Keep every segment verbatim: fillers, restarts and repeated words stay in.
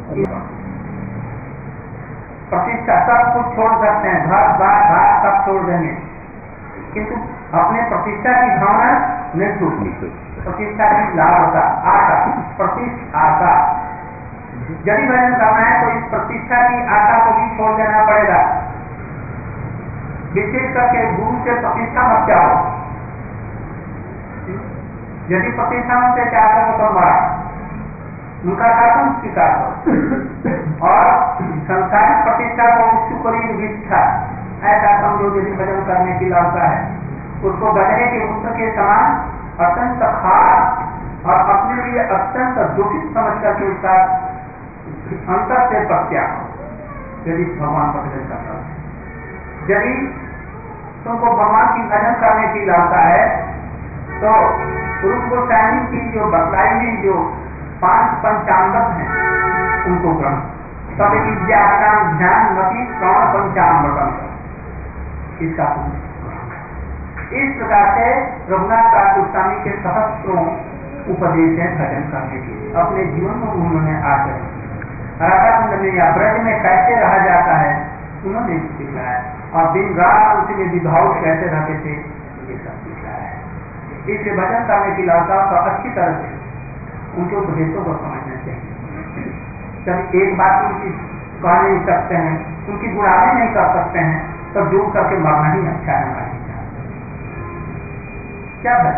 प्रतिष्ठा सब कुछ छोड़ सकते हैं, घर बार बार सब छोड़ देंगे, किंतु अपने प्रतिष्ठा की भावना नहीं छूटती। प्रतिष्ठा की लाभता आशा, प्रतिष्ठा आशा, यदि भजन करना है तो इस प्रतिष्ठा की आशा को भी छोड़ देना पड़ेगा। विशेष करके गुरु से प्रतिष्ठा मत चाहो, यदि प्रतिष्ठा से चाहते हो तो मारा उनका शासन स्वीकार करो और संसारिक प्रतिष्ठा को सुपरीम विष्ठा ऐसा समझो। यदि भजन करने की लालसा है उसको गजरे के पुत्र के समान अत्यंत खास और अपने लिए अत्यंत दूषित समझ करके उसका अंतर से प्रत्याग करो। यदि भगवान का भजन करना है, यदि तुमको भगवान की भजन करने की लालसा है तो रूप गोस्वामी की जो बतलाई हुई जो पांच पंचामृत हैं उनको ग्रहण, तब विद्या ध्यान मती श्रवण पंचामृतम, इसका इस प्रकार से रघुनाथ दास गोस्वामी के सहस्त्रों उपदेश है भजन करने के लिए। अपने जीवन में उन्होंने आचरण किया। राधा कुंड में या ब्रज में कैसे रहा जाता है उन्होंने सिखाया है, और दिन रात उसमें विभाव कैसे रहते थे ये सब सिखाया है। इसलिए भजन करने की लालसा को अच्छी तरह से उनके उपदेशों को समझना चाहिए। जब एक बात उनकी कह नहीं सकते हैं, उनकी गुणाने नहीं कर सकते हैं, तो डूब करके मरना ही अच्छा है हमारे क्या है।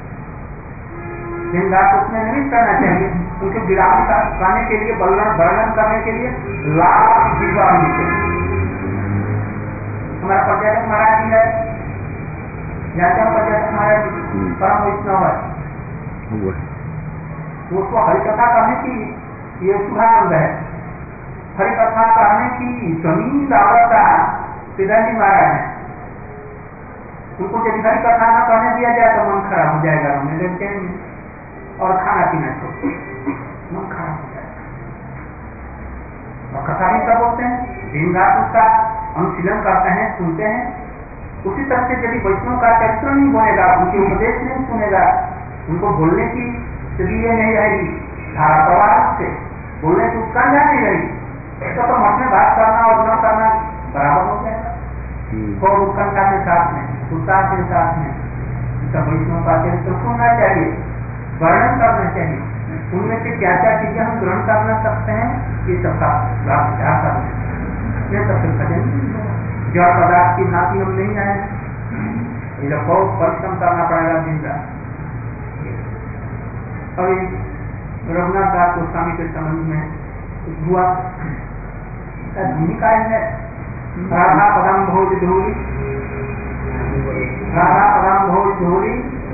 दिन रात उसमें नहीं करना चाहिए, उनके विराम करने के लिए वर्णन वर्णन करने के लिए लाख विद्वान होनी चाहिए। हमारा पर्यटक महाराज जी है, जानते हैं पर्यटक महाराज जी परम वैष्णव है, उसको हरिकथा करने की ये शुभारंभ है। हरिकथा करने की जमीन आवश्यकता सिद्धांत महाराज है, उनको यदि हरिकथा न करने दिया जाए तो मन खराब हो जाएगा, हमें देखते हैं और खाना पीना छोड़ मन खराब हो जाएगा। और कथा भी सब होते हैं, दिन रात उसका अनुशीलन करते हैं, सुनते हैं। उसी तरह से यदि वैष्णव का चरित्र नहीं बनेगा, उनके उपदेश नहीं सुनेगा, उनको बोलने की लिए नहीं रहेगी, धारा प्रवाह से बोलने की उत्कंठा नहीं रहेगी, तो तुम अपने बात करना और न करना बराबर हो जाएगा। और उत्कंठा के साथ में, उत्साह के साथ में सब वैष्णव का चरित्र सुनना चाहिए, वर्णन करना चाहिए, उनमें से क्या क्या चीजें हम ग्रहण करना सकते हैं ये सबका विचार करना। ये सबसे भजन जड़ पदार्थ की नाती हम नहीं आए, ये लोग बहुत परिश्रम करना पड़ेगा दिन रात। अभी रघुनाथ दास गोस्वामी के संबंध में हुआ भूमिका है राधा पदम भोज धूली, राधा पदम भोज धूली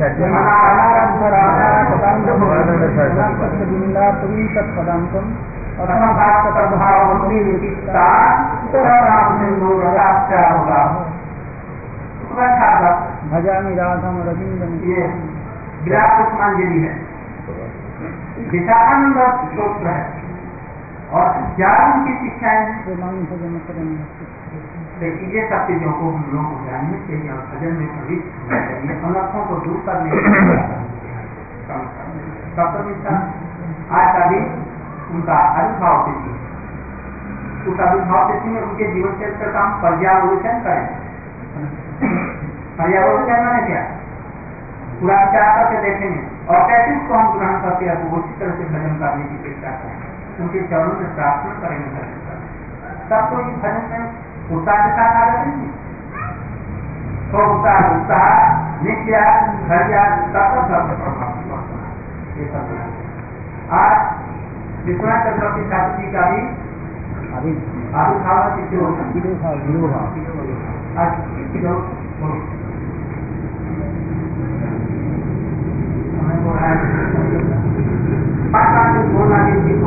भजामि राधम रविंद्रम, ये विराट पुष्पांजलि है, विशाखानंद स्त्रोत्र है और ज्ञान की शिक्षाएं। लेकिन ये सब चीजों को हम लोगों को जानने चाहिए और भजन में प्रविष्ट होना चाहिए, अनर्थों को दूर करने के लिए। आज का दिन उनका आविर्भाव तिथि, उस आविर्भाव तिथि में उनके जीवन चरित्र का हम पर्यावलोकन करें। पर्यावलोकन मैंने क्या पूरा विचार करके देखेंगे और कैसे उसको हम ग्रहण करते हैं, तो उसी तरह से भजन करने की चेष्टा करें, उनके चरणों में प्रार्थना करेंगे भजन करें। सब कोई भजन में उत्साह के साथ आ जाएंगे, तो उत्साह उत्साह नित्या धैर्य सब ये सब। आज विश्वनाथ चक्रवर्ती ठाकुर जी का भी आविर्भाव तिथि होगा। बोलना भी सीखो,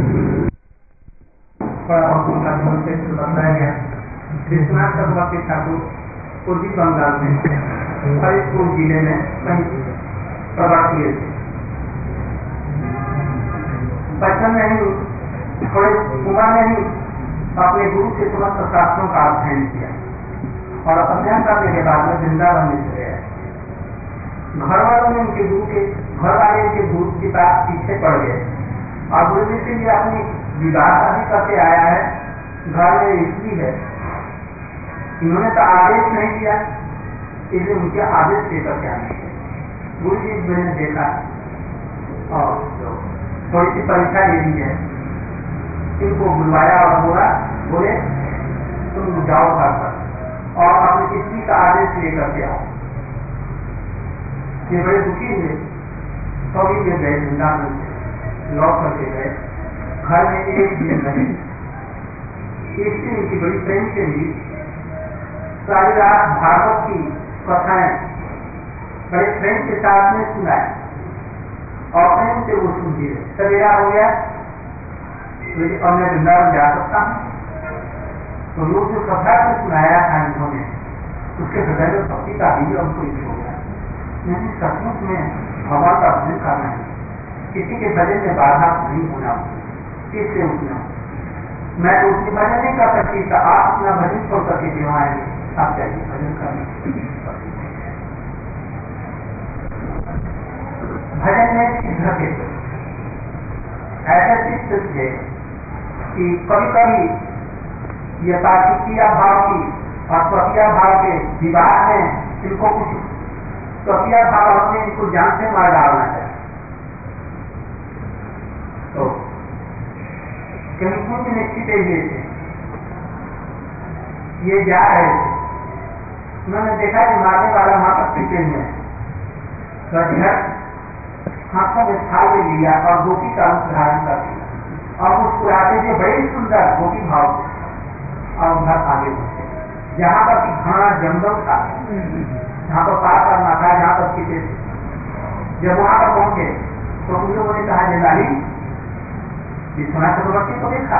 उनका जीवन चरित्र बताया गया। विश्वनाथ चक्रवर्ती ठाकुर पूर्वी बंगाल में फरीदपुर जिले में कहीं प्रकट हुए थे। बचपन में ही थोड़े उम्र में ही अपने गुरु के समस्त शास्त्रों का अध्ययन किया और अध्ययन करने के बाद में वृंदावन में चले गए। घर वालों ने उनके गुरु के घर वाले के गुरु के पास पीछे पड़ गए और गुरु जी से अपनी विवाह शादी करके आया है, घर में स्त्री है, इन्होंने तो आदेश नहीं दिया, इसलिए उनके आदेश लेकर के आने गुरु जी मैंने देखा और थोड़ी सी परीक्षा ले ली है, इनको बुलवाया और बोला बोले तुम जाओ घर पर और अपनी स्त्री का आदेश लेकर के आओ। ये बड़े दुखी हुए, कभी वे गए वृंदावन से लौट करके गए, घर में एक दिन रहे, एक दिन उनकी बड़ी प्रेम से हुई, सारी रात भागवत की कथाएं बड़े प्रेम के साथ में सुनाए और प्रेम से वो सुनती रहे। सवेरा हो गया और मैं वृंदावन जा सकता हूँ, तो लोग जो कथा को सुनाया था इन्होंने उसके हृदय में भक्ति का भी उनको हो गया। नहीं, सचमुच में भगवान का भजन करना है, किसी के भजन में बाधा नहीं होना, किससे उठना। मैं तो उसकी भजन नहीं कर सकती, तो आप अपना भजन छोड़ करके क्यों आएंगे, आप चाहिए भजन करना। भजन में शीघ्र के ऐसा चित्त थे कि कभी कभी ये तार्किकीय भाव की और स्वकीय भाव के विवाह में इनको कुछ स्वकीय भाव अपने इनको जान से मार डालना चाहिए। तो कहीं कुछ निश्चित हुए थे, ये जा रहे थे, उन्होंने देखा कि मारने वाला वहां पर पीछे हुए हैं, हाथों में थाल में लिया और गोपी का रूप धारण कर दिया और मुस्कुराते हुए बड़ी सुंदर गोपी भाव और उधर आगे बढ़े, जहाँ पर कि घना जंगल था, जहाँ पर पार करना था, जहाँ पर किसे जब वहां पर पहुंचे तो उन लोगों ने कहा जलाली विश्वनाथ चक्रवर्ती को देखा,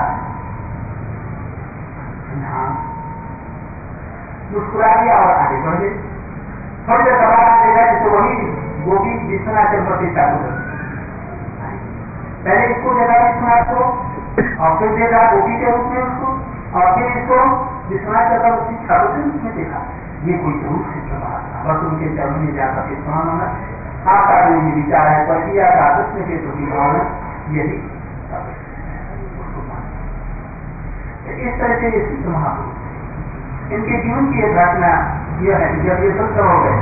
मुस्कुरा दिया और आगे बढ़ गए। थोड़ी देर बाद देखा तो वही गोपी विश्वनाथ चक्रवर्ती ठाकुर, पहले इसको देखा विश्वनाथ को और फिर देखा गोपी के रूप में उसको और फिर इसको विश्वनाथ चक्रवर्ती ठाकुर के रूप में देखा। ये कोई जरूर सिद्ध बात था, बस उनके चरण में जाकर के स्मरण होना। आपका जो ये विचार है प्रक्रिया का कृष्ण के प्रति भावना यही इस तरह से सिद्ध महापुरुष, इनके जीवन की एक घटना यह है कि जब ये संत हो गए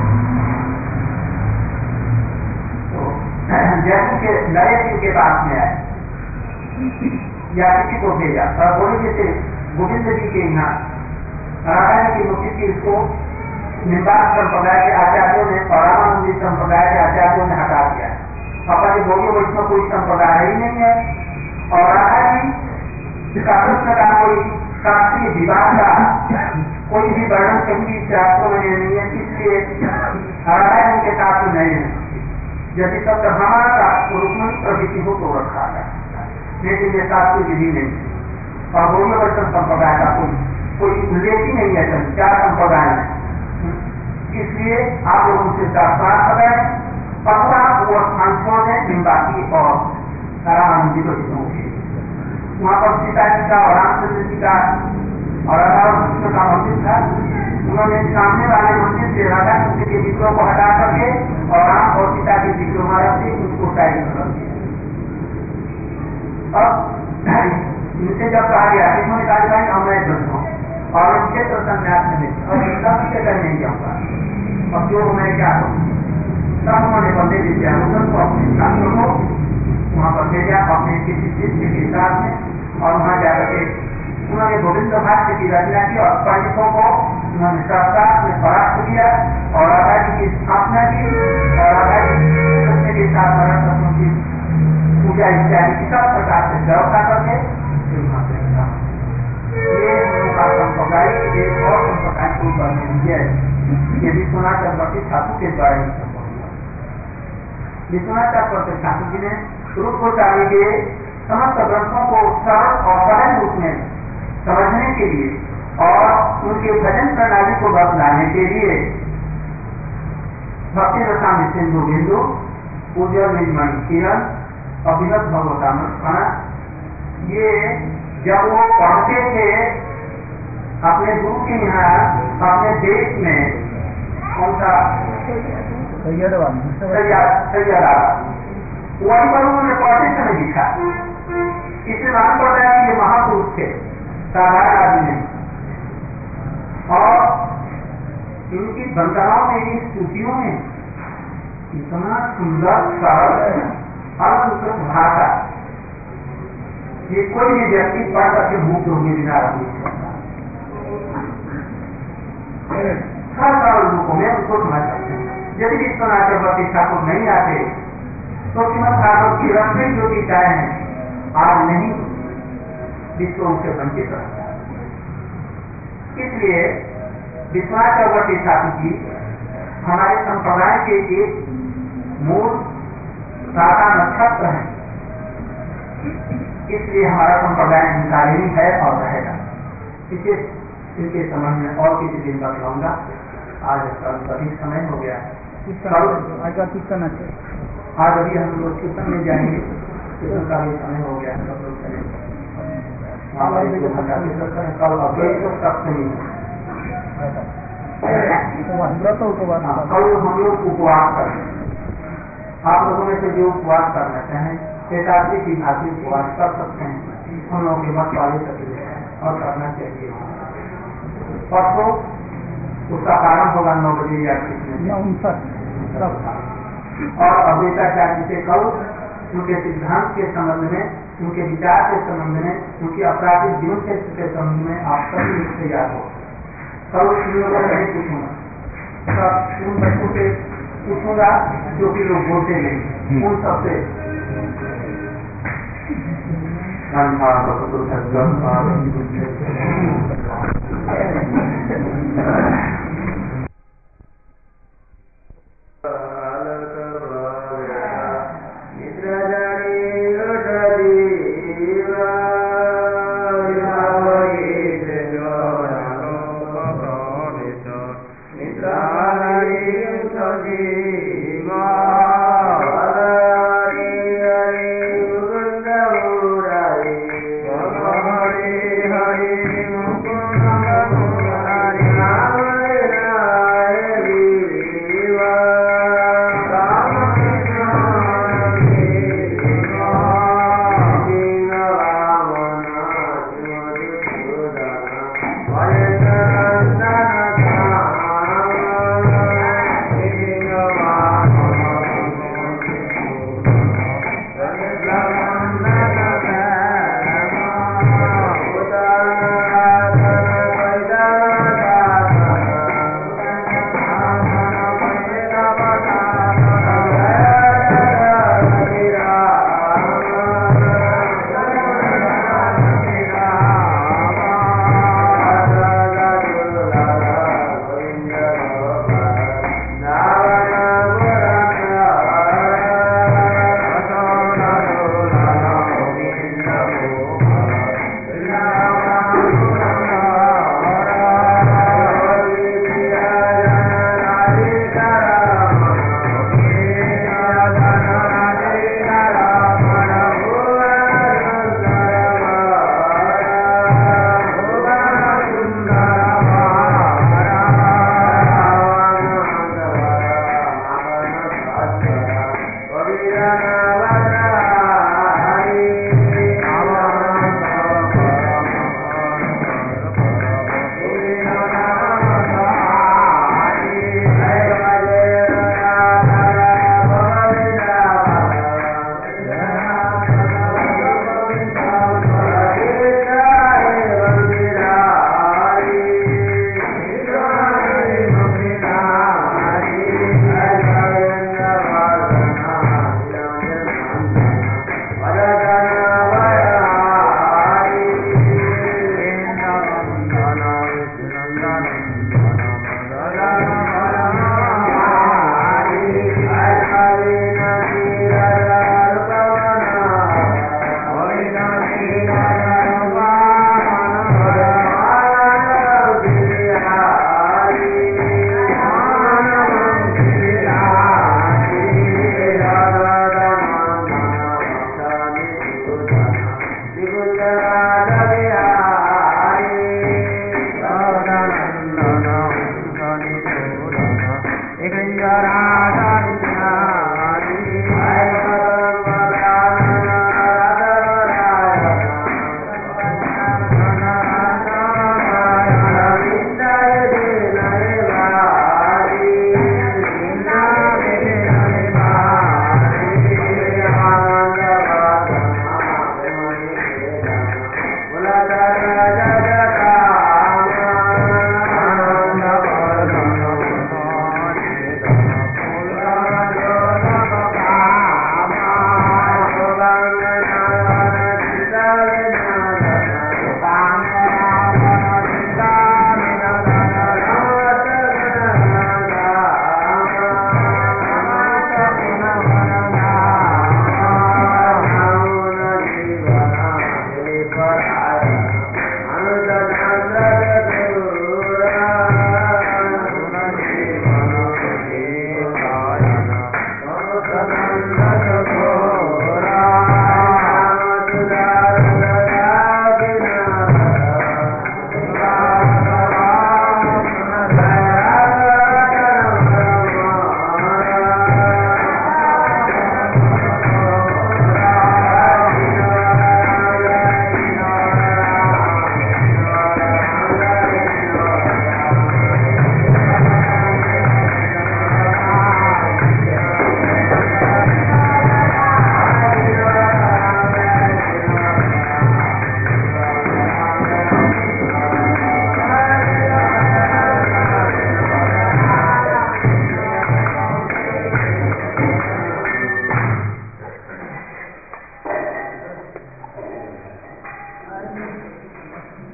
तो जयपुर के नरेश जी के पास में आए या किसी को भेजा और बोले जैसे गोविंद जी के यहाँ रामायण की मुक्ति की इसको निम्बास संप्रदाय के आचार्यों ने परामानंदी संप्रदाय के आचार्यों ने हटा दिया, अपने भोगी वैष्णव कोई संप्रदाय ही नहीं है और राधा जी का कृष्ण का कोई शास्त्रीय विवाह का कोई भी वर्णन कहीं भी शास्त्रों में नहीं है, इसलिए रामायण के साथ नहीं है। यदि सब हमारा का रुक्मणी प्रवृत्ति हो तो रखा है, लेकिन ये शास्त्रीय विधि नहीं और भोगी वैष्णव संप्रदाय का कोई कोई उल्लेख ही नहीं है चार संप्रदाय में, इसलिए आप लोग उनसे शास्त्रार्थ बताएं अथवा वो स्थान छोड़ दें निम्बाती और रामानंदी वैष्णव के। वहाँ पर सीता जी का और रामचंद्र जी का और राधा कृष्ण का मंदिर था, उन्होंने सामने वाले मंदिर से राधा कृष्ण के विग्रह को हटा करके और राम और सीता के विग्रह महाराज से उनको साइड कर दिया। अब इनसे जब कहा गया इन्होंने कहा भाई हम मैं दस हूँ और क्षेत्र संन्यास में और एकदम से कर नहीं जाऊंगा, अब जो मैं क्या करूँ, तब उन्होंने बंदे विद्याभूषण को अपने छात्रों को वहाँ पर भेजा अपने किसी शिष्य के साथ में और वहाँ जाकर के उन्होंने गोविंद भाष्य की रचना की और पंडितों को उन्होंने शास्त्रार्थ में परास्त किया और राधा जी की स्थापना की और राधा जी कृष्ण के साथ सरस्वती की पूजा इत्यादि की सब प्रकार से व्यवस्था करके ये उनका संप्रदाय एक और संप्रदाय को करने दिया है। ये विश्वनाथ चक्रवर्ती ठाकुर के द्वारा ही संभव हुआ। विश्वनाथ चक्रवर्ती ठाकुर जी ने रूप गोस्वामी के समस्त ग्रंथों को सरल और सहज रूप में समझने के लिए और उनके भजन प्रणाली को बदलाने के लिए भक्ति रसामृत सिंधु बिंदु पूज्य निर्मणि किरण अभिनव भगवतामृत खाना, ये जब वो पढ़ते थे अपने गुरु के यहाँ अपने देश में कौन सा सैयद वही पर उन्होंने पढ़ते समय लिखा इसलिए मालूम पड़ता है कि ये महापुरुष थे, साधारण आदमी नहीं। और इनकी वंदनाओं में, इन स्तुतियों में इतना सुंदर सरल अलंकृत भाषा, ये कोई भी व्यक्ति पढ़ करके मुक्त होंगे बिना नहीं सकता। हर सरल रूपों में उसको समझ सकते हैं। यदि विश्वनाथ चक्रवर्ती ठाकुर नहीं आते तो श्रीमद् भागवत की रत्न जो गीताएं हैं आज नहीं विश्व उनसे वंचित रहता। इसलिए विश्वनाथ चक्रवर्ती ठाकुर जी हमारे संप्रदाय के एक मूल तारा नक्षत्र है। इसलिए हमारा संप्रदाय इनका ही है और रहेगा। इसे इनके संबंध में और किसी दिन बताऊंगा। आज अधिक समय हो गया है। आज का कीर्तन है, आज अभी हम लोग कीर्तन में जाएंगे। कीर्तन का भी समय हो गया, सब लोग चले कल सप्तमी व्रत उपवास, कल हम लोग उपवास करें। आप लोगों में से जो उपवास करना चाहें एकादशी की भांति उपवास कर सकते हैं। हम लोगों के मत वाले सकते हैं और करना चाहिए। परसों उसका प्रारंभ होगा नौ बजे या कितने और अद्वैताचार्य से कल उनके सिद्धांत के संबंध में, उनके विचार के संबंध में, उनकी आपराधिक जीवन के संबंध में आप सभी रूप से याद हो। कल उन लोगों को नहीं पूछूंगा, उन बच्चों से पूछूंगा जो कि लोग बोलते नहीं, उन सबसे Hare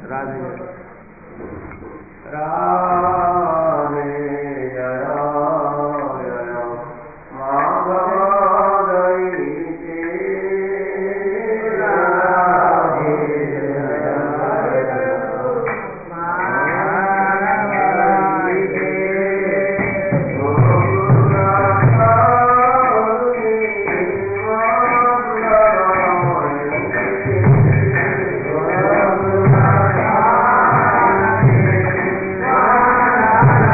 राधे राधे जय जय माधवी राधे Rama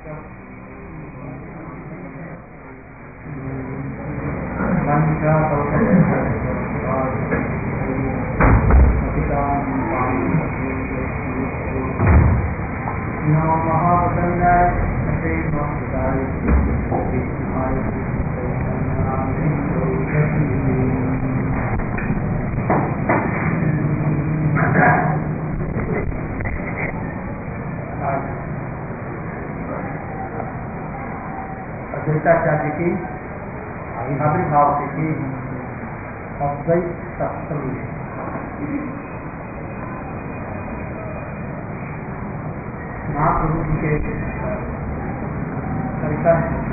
अद्वैताचार्य की आविर्भाव की अद्वैत सप्तमी महाप्रभु जी के कविता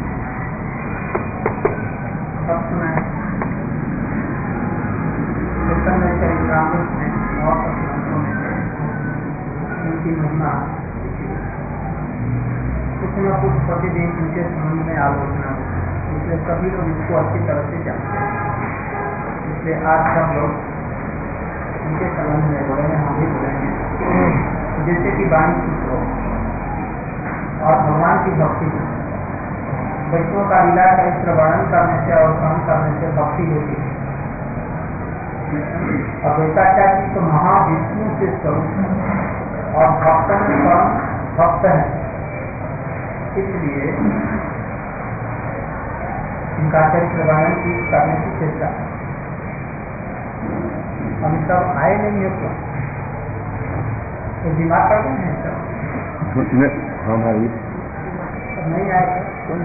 सप्तम चैतन्य चरित्रामृत में और ग्रंथों में उनकी महिमा कुछ न कुछ प्रतिदिन उनके संबंध में आलोचना होती है, इसलिए सभी लोग इसको अच्छी तरह से जानते हैं। इसलिए आज सब लोग उनके संबंध में बोलेंगे, हम भी बोलेंगे, जैसे कि वाणी शुद्ध हो और भगवान की भक्ति हो। वैष्णव का लीला चरित्र वर्णन करने से और काम करने से भक्ति होती है। अद्वैताचार्य जी तो महाविष्णु से स्वरूप और भक्त में परम भक्त है, इसलिए उनका चरित्र वर्णन की करने की चेष्टा। हम सब आए नहीं है क्यों? तो दिमाग कर गए हैं सब हमारी नहीं आए कौन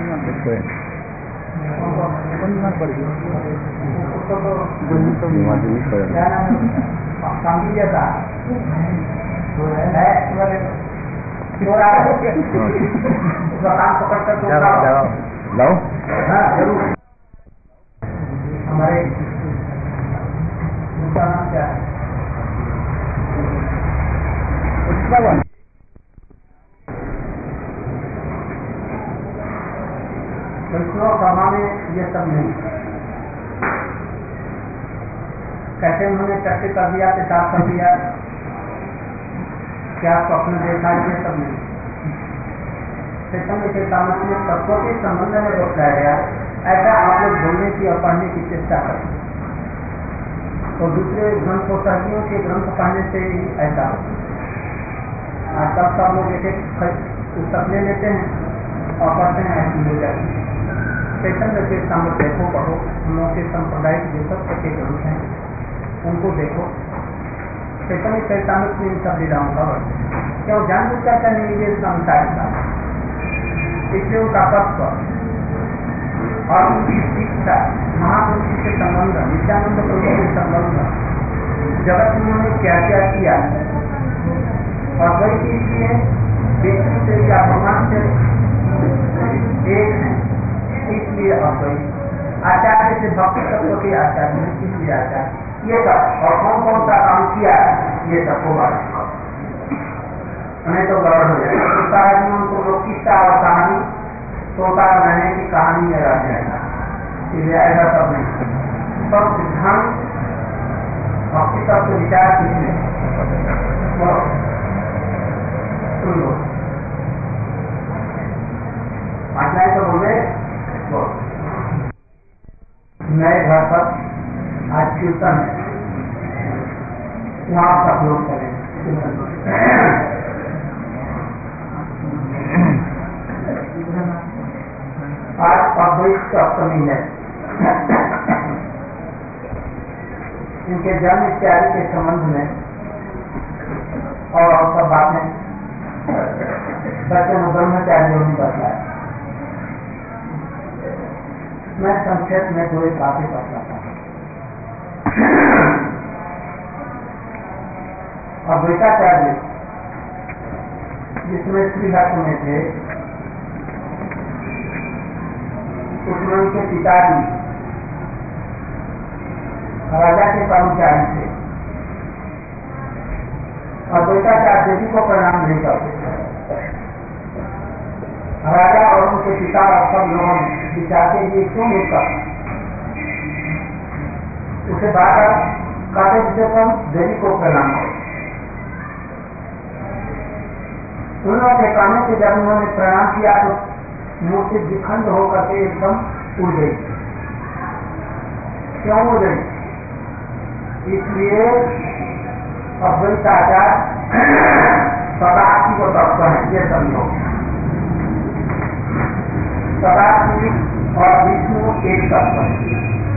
बीमार पड़ गई क्या नाम कांगी जैसा उसका काम पकड़ कर लाओ हाँ जरूर। हमारे उनका नाम क्या है? वैष्णव सभा में ये सब नहीं। कैसे उन्होंने चर्चा कर दिया, पेशाब कर दिया, क्या स्वप्न देखा, ये सब नहीं। चैतन्य चेतावनी में तत्वों के संबंध में बताया गया, ऐसा आप लोग बोलने की और पढ़ने की चेष्टा करें। तो दूसरे ग्रंथों सहयोगियों के ग्रंथ पढ़ने से ही ऐसा होता है। तब सब लोग एक एक पुस्तक ले लेते हैं और पढ़ते हैं, ऐसी हो जाती है। चैतन्य चेतावनी देखो, पढ़ो, हम लोगों के सांप्रदायिक जो सत्य के ग्रंथ हैं उनको देखो। चैतन्य चेतावनी में इन सब लीलाओं का वर्णन क्यों जानबूझ करते नहीं, ये संसारिता इसलिए उनका तत्व और उनकी शिक्षा, महापुरुष के संबंध, नित्यानंद प्रभु के संबंध, जगत में उन्होंने क्या क्या किया और वही चीज किए विष्णु से या भगवान से एक है, इसलिए अद्वैत। आचार्य से भक्ति तत्व के आचार्य ने इसलिए आचार्य ये सब और कौन कौन सा काम किया ये सबको बात हमें तो गड़बड़ हो जाएगा। तो सारा जीवन को लोग किस्सा और कहानी तोता रहने की कहानी में रह जाएगा, इसलिए ऐसा सब नहीं। सब सिद्धांत भक्ति तत्व विचार किसने सुन लो, आचार्य तो बोले नए घर पर आज कीर्तन है, वहाँ सब लोग करें। आज अद्वैत सप्तमी है। इनके जन्म इत्यादि के संबंध में और सब बातें बच्चे ब्रह्मचारियों ने बताया। मैं संक्षेप में दो एक बातें बताता हूँ। अद्वैताचार्य जिसमें श्रीहर्ष में थे, उसमें उनके पिताजी राजा के कर्मचारी थे। अद्वैताचार्य जी को प्रणाम नहीं करते। राजा और उनके पिता और सब लोगों ने विचारते ये क्यों नहीं करते, उसे बार बार कहते थे हम देवी को प्रणाम करो। उन लोगों के कहने से जब उन्होंने प्रणाम किया तो मूर्ति विखंड होकर के एकदम उड़ गई। क्यों उड़ गई? इसलिए अद्वैताचार्य सदाशिव तत्व है, ये समझो। सदाशिव और विष्णु एक तत्व है,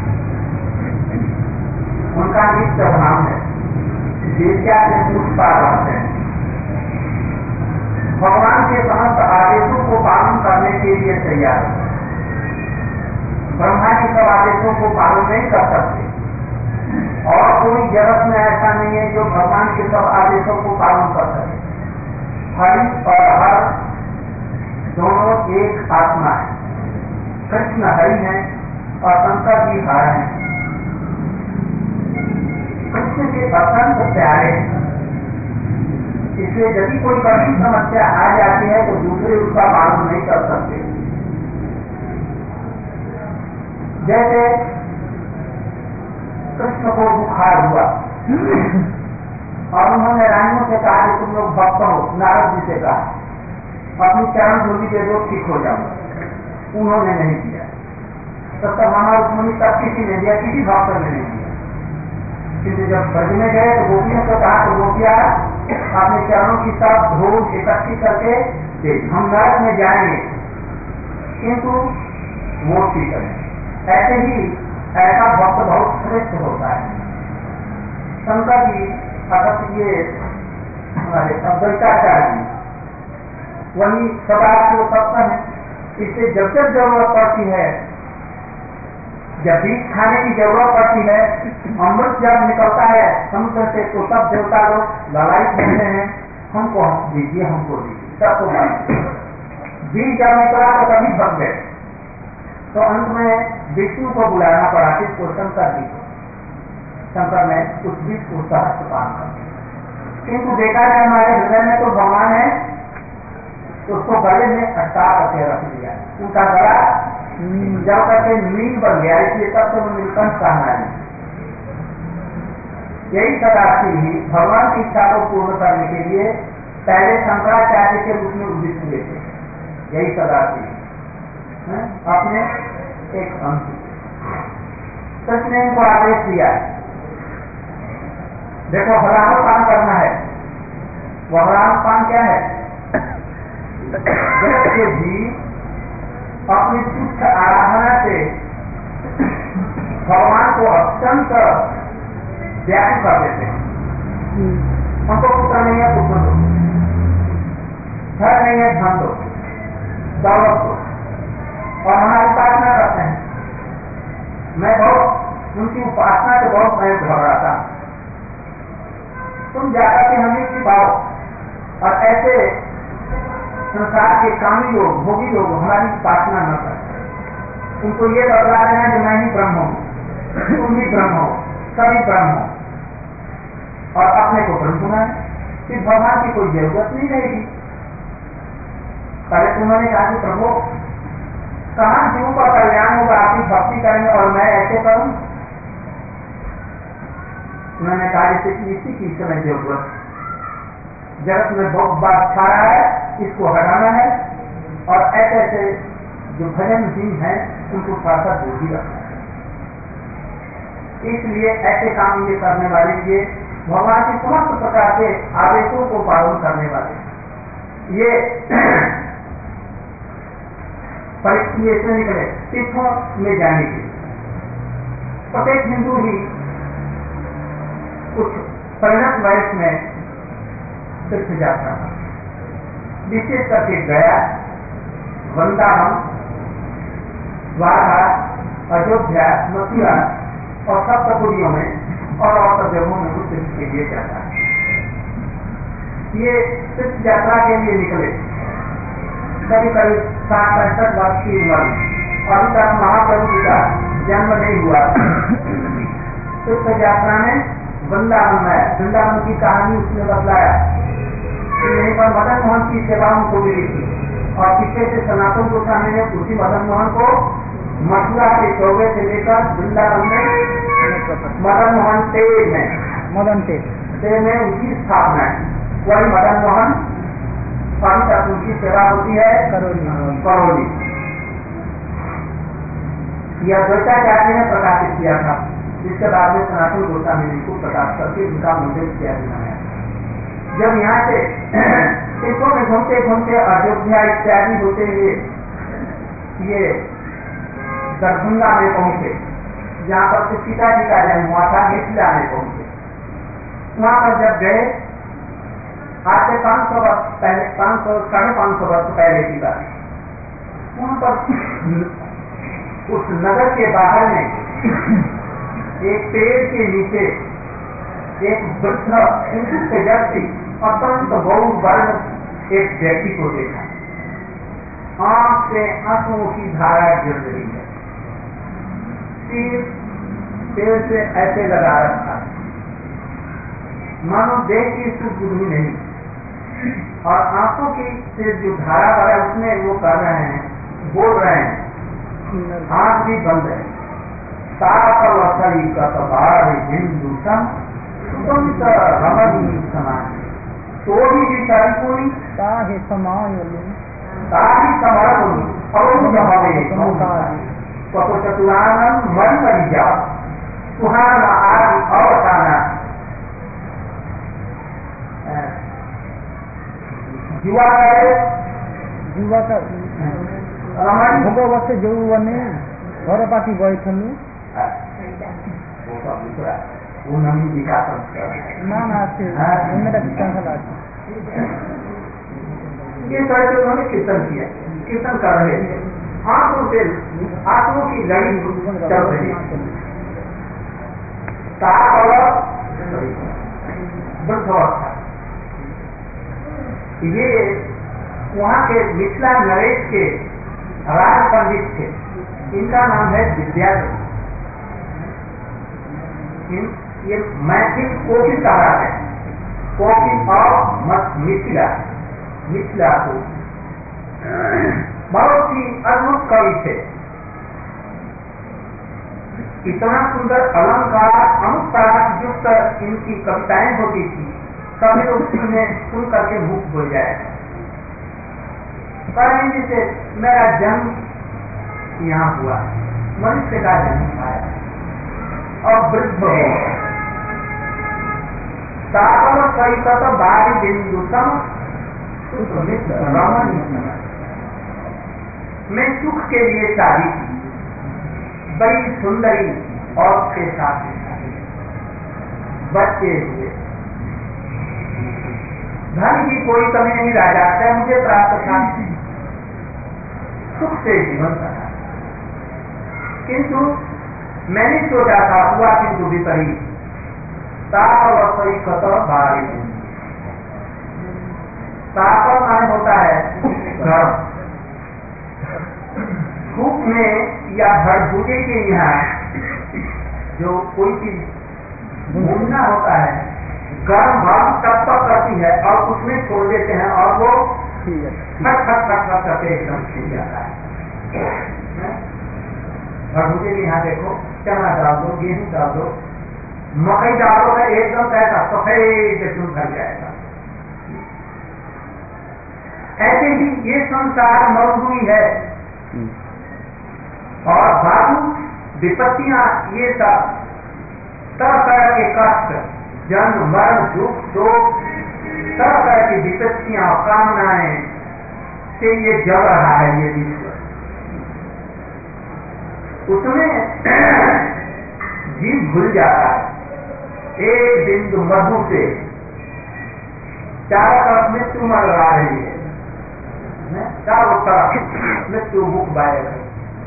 उनका नित्य भाव है, विद्या से उत्पाद है। भगवान के समस्त आदेशों को पालन करने के लिए तैयार है। ब्रह्मा के सब आदेशों को पालन नहीं कर सकते, और कोई जगत में ऐसा नहीं है जो भगवान के सब आदेशों को पालन कर सके। हरि और हर दोनों एक आत्मा है। कृष्ण हरि है और शंकर जी हर है। कृष्ण के अत्यंत प्यारे हैं, इसलिए यदि कोई कठिन समस्या आ जाती है तो दूसरे उसका पालन नहीं कर सकते। जैसे कृष्ण को बुखार हुआ और उन्होंने रानियों से कहा कि तुम लोग भक्त हो, नारद जी से कहा अपनी चरण धूलि दे दो, ठीक हो जाओ। उन्होंने नहीं किया। तब तक मामा रुक्मिणी तब किसी ने दिया, किसी भक्त ने नहीं दिया। किंतु जब ब्रज में गए तो गोपियों को कहा तो गोपिया अपने चरणों की सब धूल इकट्ठी करके दे, हम नरक में जाएंगे किंतु वो ठीक है। ऐसे ही ऐसा भक्त बहुत श्रेष्ठ होता है। शंकर जी अर्थात ये हमारे अद्वैताचार्य जी वही सदा को तत्व है। इससे जब जब जरूरत पड़ती है, जब बीज खाने की जरूरत पड़ती है, अमृत जब निकलता है समुद्र से तो सब देवता लोग लड़ाई करते हैं, हमको दीजिए हमको दीजिए, सबको बीज जब निकला तो कभी फंस गए। तो अंत में विष्णु को बुलाना पड़ा, किसको? शंकर जी को। शंकर ने उस बीज को सहस्त्र पान कर, किंतु देखा जाए हमारे हृदय में तो भगवान है, उसको गले में अटका करके रख दिया। उनका गला जब करके नील बन गया, इसलिए तब से वो नीलकंठ कहना है। यही सदाशिव ही भगवान की इच्छा को पूर्ण करने के लिए पहले शंकराचार्य के रूप में उदित हुए थे। यही सदाशिव अपने एक अंश कृष्ण ने इनको आदेश दिया, देखो हराम पान करना है। वो हराम पान क्या है? जैसे भी अपनी तुच्छ आराधना से भगवान को अत्यंत व्याप्त कर देते हैं। हमको पुत्र नहीं है, पुत्र दो, घर नहीं है, धन दो, दौलत दो, और हमारी उपासना करते हैं। मैं बहुत उनकी उपासना से बहुत मैं घबराता। तुम जाकर के हमें छिपाओ, और ऐसे संसार के कामी लोग, भोगी लोग हमारी उपासना न करें। उनको ये बदला देना कि मैं ही ब्रह्म हूँ, तुम ही ब्रह्म हो, सभी ब्रह्म हो, और अपने को ब्रह्म बनाए, फिर भगवान की कोई जरूरत नहीं रहेगी। पहले उन्होंने कहा कि प्रभु कहाँ जीव का कल्याण होगा, आपकी भक्ति करेंगे और मैं ऐसे करूं? उन्होंने कहा इसी की समय जरूरत, जगत में बहुत बात छा रहा है, इसको हटाना है, और ऐसे ऐसे जो भजन जीव हैं उनको थोड़ा सा दूर ही रखना है। इसलिए ऐसे काम ये करने वाले ये भगवान के समस्त प्रकार के आदेशों को पालन करने वाले ये परीक्षा से निकले तीर्थों में जाने के। प्रत्येक हिंदू ही कुछ परिणत वयस में तीर्थ यात्रा, विशेष करके गया, वृंदावन, द्वारका, अयोध्या, मथुरा और सप्तपुरियों में और और जगहों में उस तीर्थ के लिए जाता है। ये तीर्थ यात्रा के लिए निकले, कभी कभी साठ पैंसठ वर्ष की उम्र में, अभी तक महाप्रभु जी का जन्म नहीं हुआ। तीर्थ यात्रा में वृंदावन में वृंदावन की कहानी उसने बतलाया कि यहीं पर मदन मोहन की सेवा उनको मिली थी, और पीछे से सनातन गोस्वामी ने उसी मदन मोहन को मथुरा के चौबे से लेकर वृंदावन में मदन मोहन तेज में मदन तेज में उनकी स्थापना है। वही मदन मोहन अभी तक उनकी सेवा होती है करौली। यह द्वैताचार्य ने प्रकाशित किया था, जिसके बाद में सनातन गोस्वामी जी को प्रकाश करके उनका मंदिर इत्यादि बनाया। जब यहाँ से तीर्थों में घूमते घूमते अयोध्या इत्यादि होते हुए ये दरभंगा में पहुंचे, जहाँ पर से सीता जी का जन्म हुआ था, मिथिला में पहुंचे। वहां पर जब गए, आज से पांच सौ वर्ष पहले, पांच सौ साढ़े पांच सौ वर्ष पहले की बात, वहां पर उस नगर के बाहर में एक पेड़ के नीचे एक वृद्ध तेजस्वी अत्यंत बहु वर्ण एक व्यक्ति को देखा। आंख से आंसुओं की धारा गिर रही है, सिर पेड़ से ऐसे लगा रखा, मानो देह की सुख बुद्धि नहीं, और आंखों की से जो धारा है उसमें वो कर रहे हैं, बोल रहे हैं, आंख भी बंद है। तापवसई कतबार हिंदू सम सुगंध रमणी समान तोड़ी भी परिपूरी ताहि समायलु ताहि समरमुनि अवरुद्ध हवे ततो चतुरानन मन मरी जाओ सुहाना आदि अवसाना युवा करे युवा का रमणी भगवत ଯୌବନେ घर पाती बैठनु वो सब दूसरा वो नमी जी का संस्कार है। ना ना से मेरा विचार है ये तरह से उन्होंने कीर्तन किया, कीर्तन कर रहे थे, आंखों से आंखों की लड़ी चल रही वृद्धावस्था। ये वहाँ के मिथिला नरेश के राज पंडित थे, इनका नाम है विद्याधर। ये मैथिल कोकिल कहा है, कोकिल और मिथिला, मिथिला को बहुत ही अद्भुत कवि थे। इतना सुंदर अलंकार अनुप्रास युक्त इनकी कविताएं होती थी, सभी लोग सुनने सुन करके मुक्त हो जाए। करेंगे से मेरा जन्म यहाँ हुआ, मनुष्य का जन्म आया और वृद्ध हो साकल सहित बारी बिंदु सम रमण। मैं सुख के लिए शादी की, बड़ी सुंदरी और के साथ बच्चे हुए, धन की कोई कमी नहीं राजा से मुझे प्राप्त था, सुख से जीवन कटा। किंतु मैंने सोचा था, हुआ किंतु विपरीत। तापवसई कत बारी, ताप माने होता है गर्म। धूप में या भरभूजे के यहाँ जो कोई चीज भूनना होता है, गर्म भाव तब तक करती है और उसमें छोड़ देते हैं और वो फट फट फट फट करके एकदम छूट जाता है। भरभूजे के यहाँ देखो, चना डाल दो, गेहूं डाल दो, मकई डाल दो, एकदम कैसा सफेद एकदम भर जाएगा। ऐसे ही ये संसार मरुभूमि है और बाबू विपत्तियां, ये सब तरह तरह के कष्ट, जन्म मरण दुख शोक, तरह तरह की विपत्तियां और कामनाएं से ये जल रहा है ये विश्व। उसमें जीव भूल जाता है, एक बिंदु मधु से चारों तरफ मृत्यु मर रही है, चारों तरफ मृत्यु मुख बाहर है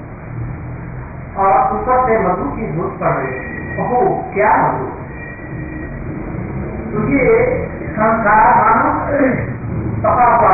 और ऊपर से मधु की धूप पड़ रही है। ओहो क्या मधु! तो ये संसार मानो तपा